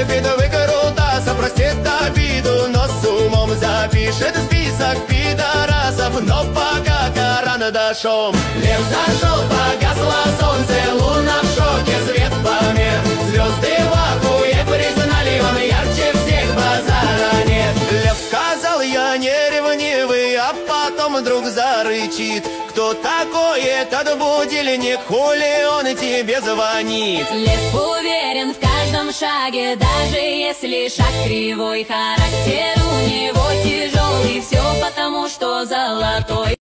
любит выкрутаться, простит обиду, но с умом запишет список пидорасов. Но пока Коран дошел, лев зашел, погасло солнце, луна в шоке, свет помер, звезды в ахуе признали, он ярче всех, базара нет. Лев сказал: я не ревнивый, а потом вдруг зарычит: кто такой этот будильник, хули он тебе звонит? Лев уверен в каждом шаге, даже если шаг кривой. Характер у него тяжелый, все потому что золотой.